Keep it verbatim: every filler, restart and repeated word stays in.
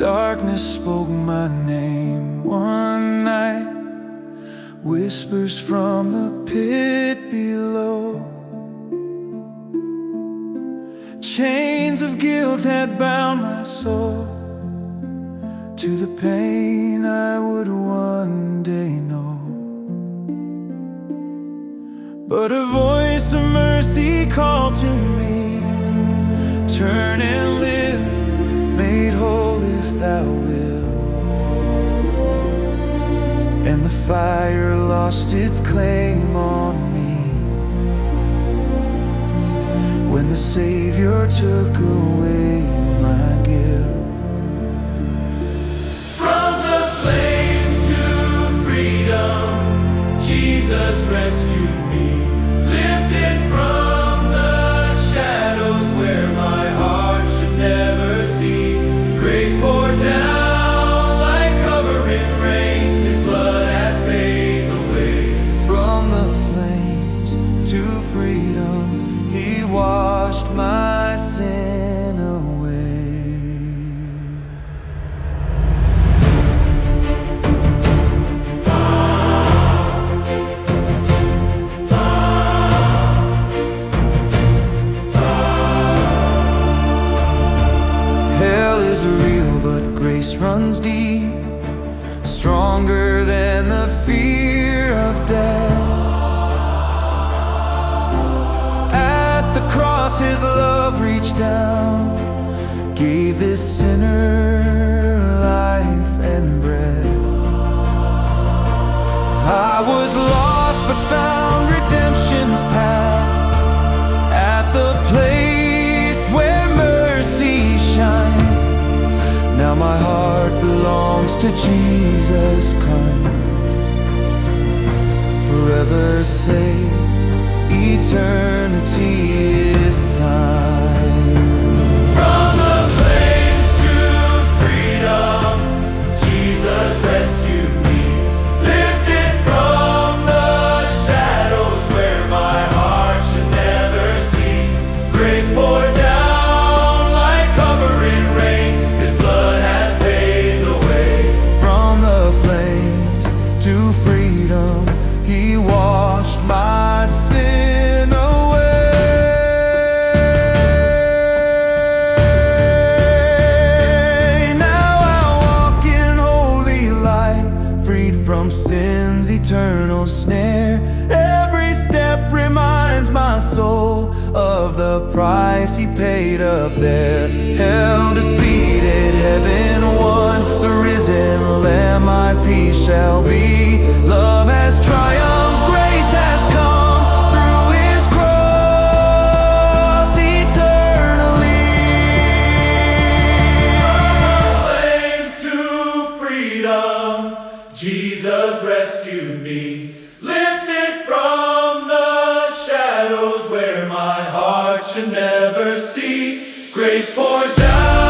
Darkness spoke my name one night, whispers from the pit below. Chains of guilt had bound my soul to the pain I would one day know. But a voice of mercy called to me, turn and live, made whole if thou wilt. And the fire lost its claim on me when the Savior took away my guilt. From the flames to freedom, Jesus rescued me. Lifted from the shadows where my heart should never see. Grace poured down like covering rain. His blood has made the way. From the flames to freedom, He washed my sin away. Hell is real, but grace runs deep, stronger than the fear of death. At the cross His love reached down, gave this sinner life and breath. I was lost but found redemption's path at the place where mercy shines. Now my heart belongs to Jesus, come forever safe, eternity is signed. From the flames to freedom, Jesus rescued me. Lifted from the shadows where my heart should never see. Grace poured down like covering rain. His blood has paid the way. From the flames to freedom, He washed my sin away. Now I walk in holy light, freed from sin's eternal snare. Every step reminds my soul of the price He paid up there. Hell defeated, heaven won, the risen Lamb my peace shall be. Love has triumphed, grace has come through His cross eternally. Flames to freedom, Jesus rescued me. Lifted from the shadows where my heart should never see. Grace poured down